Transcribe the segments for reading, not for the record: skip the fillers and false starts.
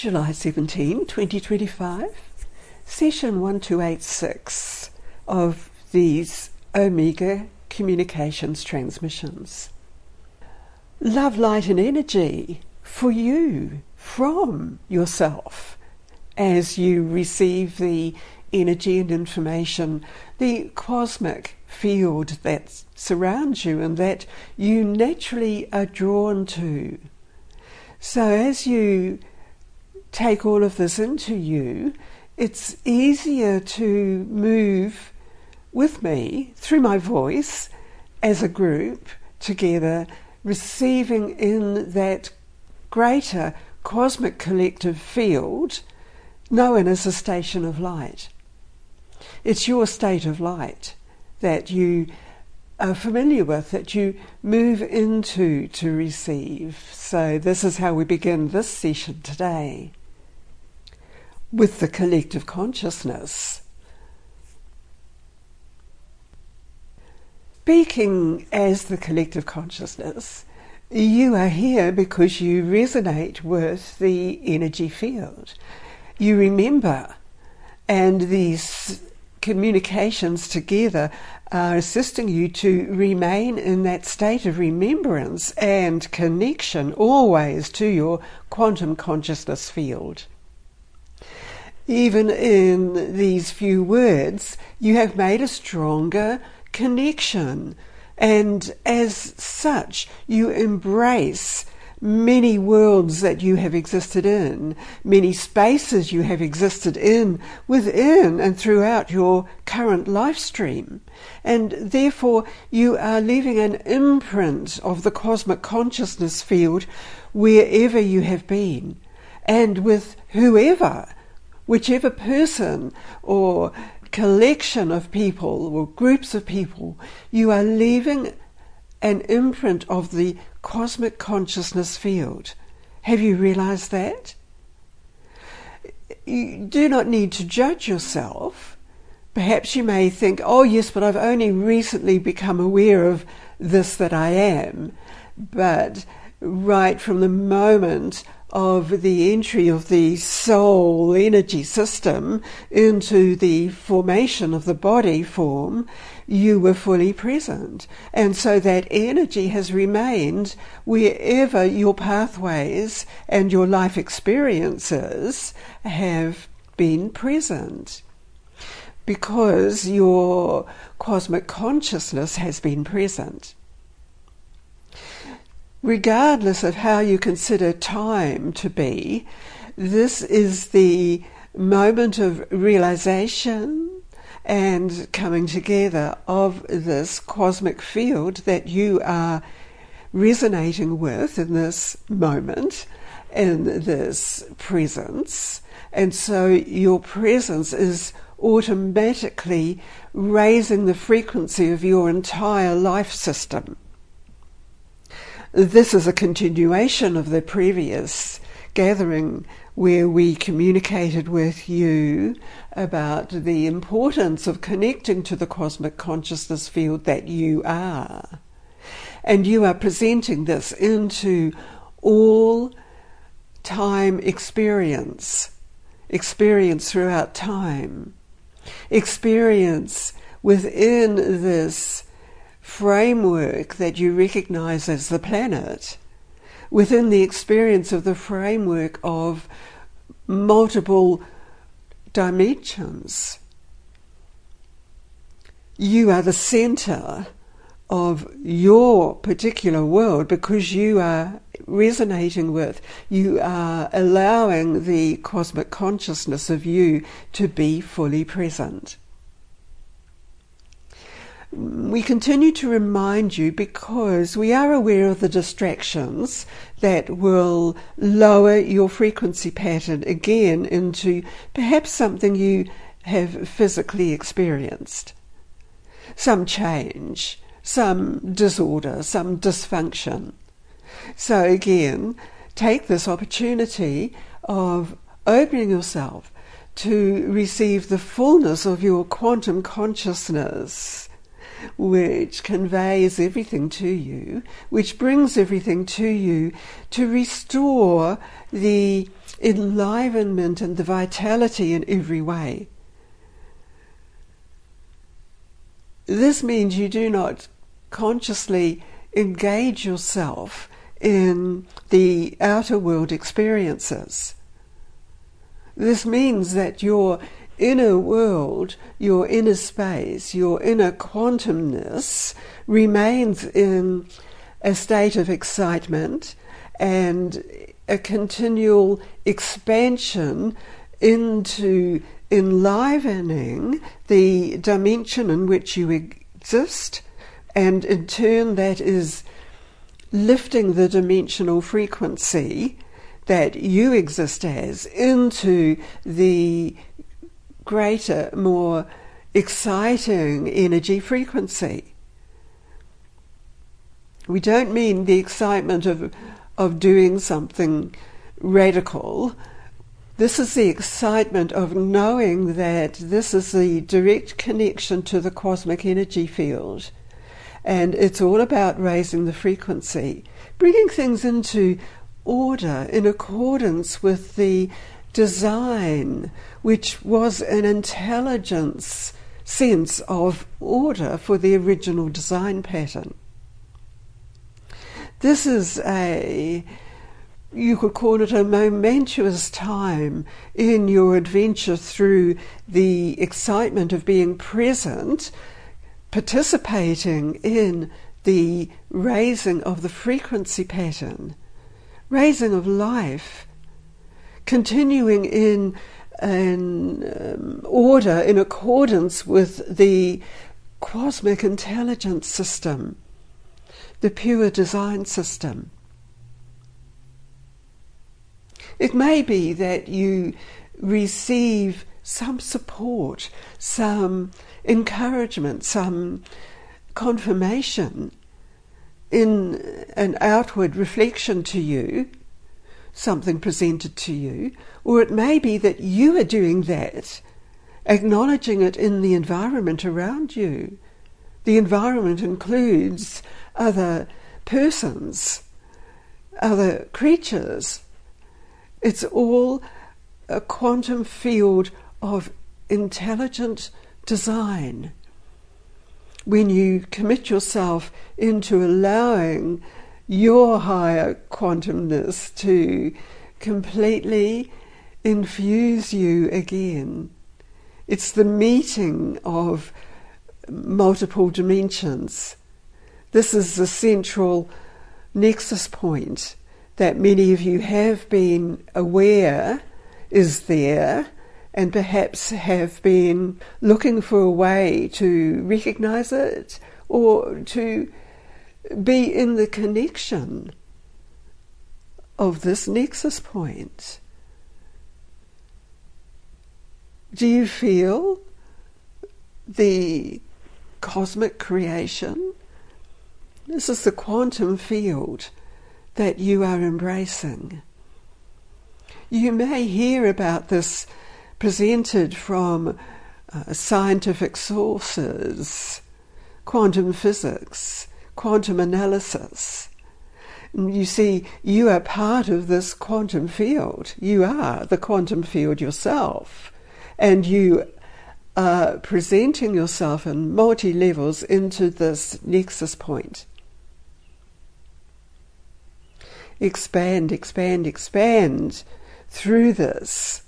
July 17, 2025, session 1286 of these Omega Communications transmissions. Love, light and energy for you, from yourself, as you receive the energy and information, the cosmic field that surrounds you and that you naturally are drawn to. So as you take all of this into you, it's easier to move with me through my voice as a group together, receiving in that greater cosmic collective field known as a station of light. It's your state of light that you are familiar with, that you move into to receive. So this is how we begin this session today, with the collective consciousness. Speaking as the collective consciousness, you are here because you resonate with the energy field. You remember, and these communications together are assisting you to remain in that state of remembrance and connection always to your quantum consciousness field. Even in these few words, you have made a stronger connection, and as such, you embrace many worlds that you have existed in, many spaces you have existed in, within and throughout your current life stream. And therefore, you are leaving an imprint of the cosmic consciousness field wherever you have been, and with whichever person or collection of people or groups of people, you are leaving an imprint of the cosmic consciousness field. Have you realized that? You do not need to judge yourself. Perhaps you may think, oh yes, but I've only recently become aware of this that I am. But right from the moment of the entry of the soul energy system into the formation of the body form, you were fully present. And so that energy has remained wherever your pathways and your life experiences have been present, because your cosmic consciousness has been present. Regardless of how you consider time to be, this is the moment of realization and coming together of this cosmic field that you are resonating with in this moment, in this presence. And so your presence is automatically raising the frequency of your entire life system. This is a continuation of the previous gathering where we communicated with you about the importance of connecting to the cosmic consciousness field that you are. And you are presenting this into all time experience throughout time, experience within this framework that you recognize as the planet, within the experience of the framework of multiple dimensions. You are the center of your particular world because you are resonating with, you are allowing the cosmic consciousness of you to be fully present. We continue to remind you because we are aware of the distractions that will lower your frequency pattern again into perhaps something you have physically experienced. Some change, some disorder, some dysfunction. So again, take this opportunity of opening yourself to receive the fullness of your quantum consciousness which conveys everything to you, which brings everything to you to restore the enlivenment and the vitality in every way. This means you do not consciously engage yourself in the outer world experiences. This means that your inner world, your inner space, your inner quantumness remains in a state of excitement and a continual expansion into enlivening the dimension in which you exist, and in turn that is lifting the dimensional frequency that you exist as into the greater, more exciting energy frequency. We don't mean the excitement of doing something radical. This is the excitement of knowing that this is the direct connection to the cosmic energy field. And it's all about raising the frequency, bringing things into order in accordance with the design, which was an intelligence sense of order for the original design pattern. This is you could call it a momentous time in your adventure through the excitement of being present, participating in the raising of the frequency pattern, raising of life, continuing in an order in accordance with the cosmic intelligence system, the pure design system. It may be that you receive some support, some encouragement, some confirmation in an outward reflection to you, something presented to you, or it may be that you are doing that, acknowledging it in the environment around you. The environment includes other persons, other creatures. It's all a quantum field of intelligent design. When you commit yourself into allowing your higher quantumness to completely infuse you again, it's the meeting of multiple dimensions. This is the central nexus point that many of you have been aware is there, and perhaps have been looking for a way to recognize it or to be in the connection of this nexus point. Do you feel the cosmic creation? This is the quantum field that you are embracing. You may hear about this presented from scientific sources, quantum physics, quantum analysis. You see, you are part of this quantum field. You are the quantum field yourself, and you are presenting yourself in multi-levels into this nexus point. Expand, expand, expand through this.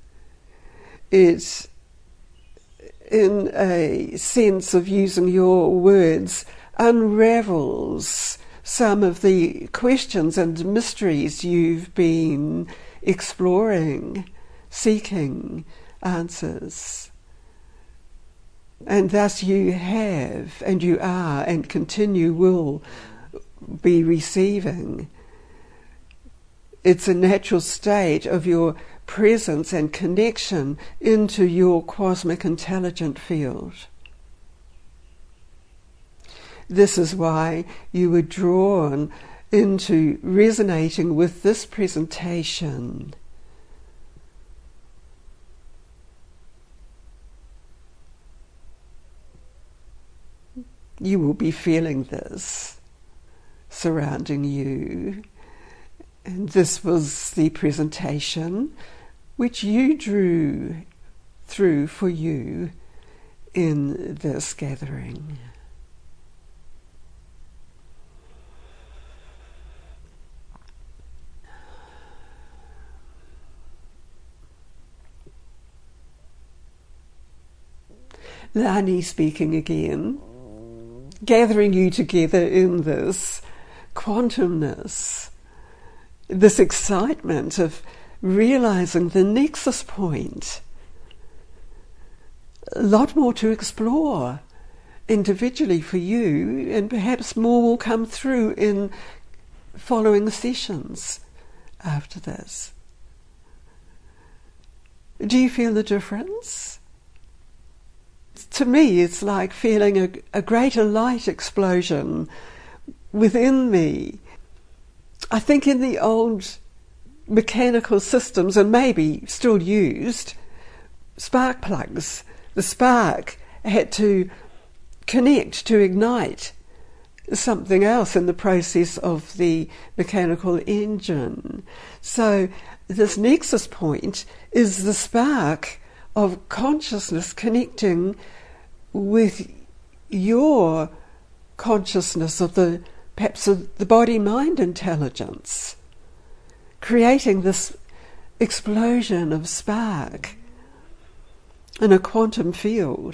It, in a sense of using your words, unravels some of the questions and mysteries you've been exploring, seeking answers. And thus you have, and you are, and continue will be receiving. It's a natural state of your presence and connection into your cosmic intelligent field. This is why you were drawn into resonating with this presentation. you will be feeling this surrounding you. And this was the presentation which you drew through for you in this gathering. Lani speaking again, gathering you together in this quantumness, this excitement of realizing the nexus point. A lot more to explore individually for you, and perhaps more will come through in following sessions after this. Do you feel the difference? To me, it's like feeling a greater light explosion within me. I think in the old mechanical systems, and maybe still used, spark plugs, the spark had to connect to ignite something else in the process of the mechanical engine. So this nexus point is the spark of consciousness connecting with your consciousness of perhaps the body-mind intelligence, creating this explosion of spark in a quantum field.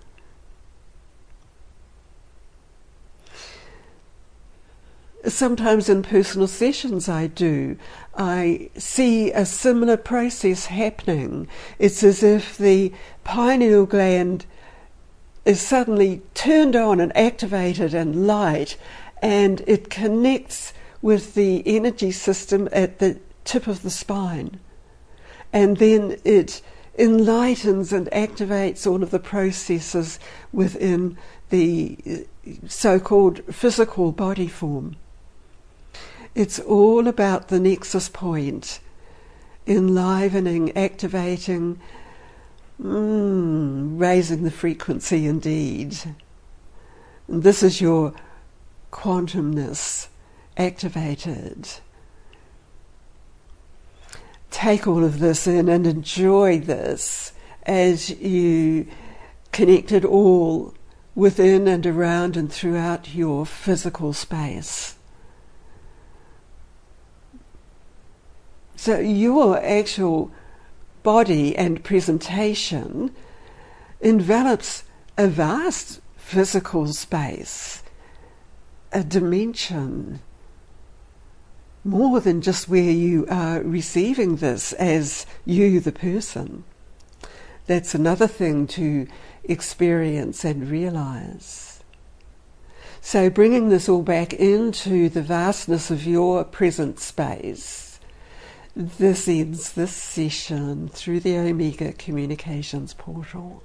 Sometimes in personal sessions I see a similar process happening. It's as if the pineal gland is suddenly turned on and activated and light, and it connects with the energy system at the tip of the spine. And then it enlightens and activates all of the processes within the so-called physical body form. It's all about the nexus point, enlivening, activating, raising the frequency indeed. And this is your quantumness activated. Take all of this in and enjoy this as you connect it all within and around and throughout your physical space. So your actual body and presentation envelops a vast physical space, a dimension, more than just where you are receiving this as you, the person. That's another thing to experience and realize. So bringing this all back into the vastness of your present space, this ends this session through the Omega Communications portal.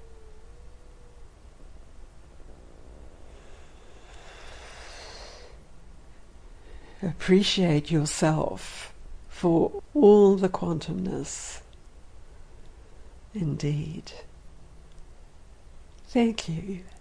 Appreciate yourself for all the quantumness. Indeed. Thank you.